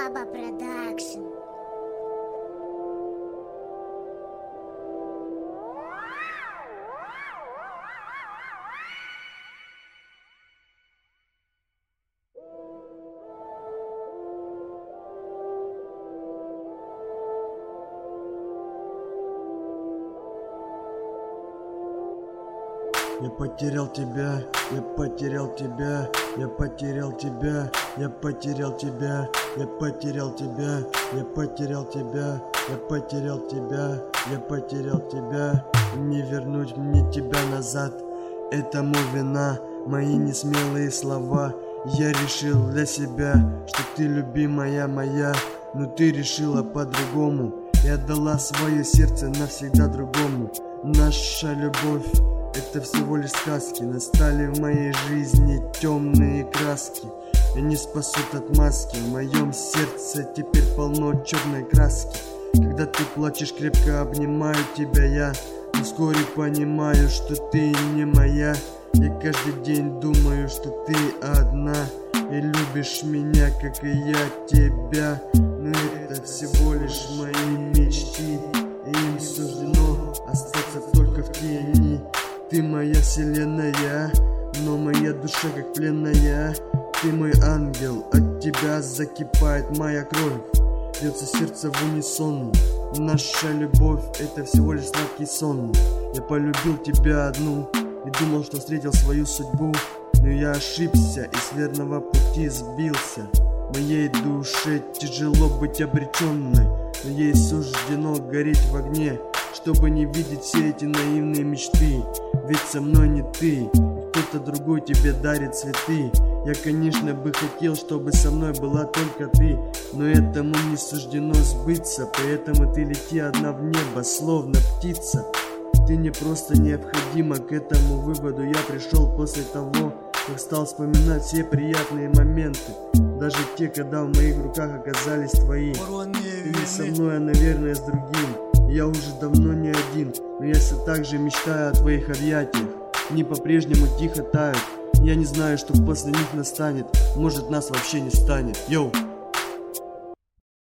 Баба Продакшн. Я потерял тебя, я потерял тебя, я потерял тебя, я потерял тебя, я потерял тебя, я потерял тебя, я потерял тебя, я потерял тебя. Не вернуть мне тебя назад, это вина, мои несмелые слова. Я решил для себя, что ты любимая моя, но ты решила по-другому и отдала свое сердце навсегда другому. Наша любовь — это всего лишь сказки. Настали в моей жизни темные краски, и не спасут от маски. В моем сердце теперь полно черной краски. Когда ты плачешь, крепко обнимаю тебя я, но вскоре понимаю, что ты не моя. Я каждый день думаю, что ты одна и любишь меня, как и я тебя. Но это всего лишь мои мечты, и им суждено остаться только в тени. Ты моя вселенная, но моя душа как пленная. Ты мой ангел, от тебя закипает моя кровь, бьется сердце в унисон. Наша любовь — это всего лишь сладкий сон. Я полюбил тебя одну и думал, что встретил свою судьбу, но я ошибся и с верного пути сбился. Моей душе тяжело быть обреченной, но ей суждено гореть в огне, чтобы не видеть все эти наивные мечты. Ведь со мной не ты, кто-то другой тебе дарит цветы. Я, конечно, бы хотел, чтобы со мной была только ты, но этому не суждено сбыться. Поэтому ты лети одна в небо, словно птица. Ты мне просто необходима, к этому выводу я пришел после того, как стал вспоминать все приятные моменты, даже те, когда в моих руках оказались твои. Ты не со мной, а, наверное, с другим. Я уже давно не один, но я все так же мечтаю о твоих объятиях. Они по-прежнему тихо тают. Я не знаю, что после них настанет. Может, нас вообще не станет. Йоу!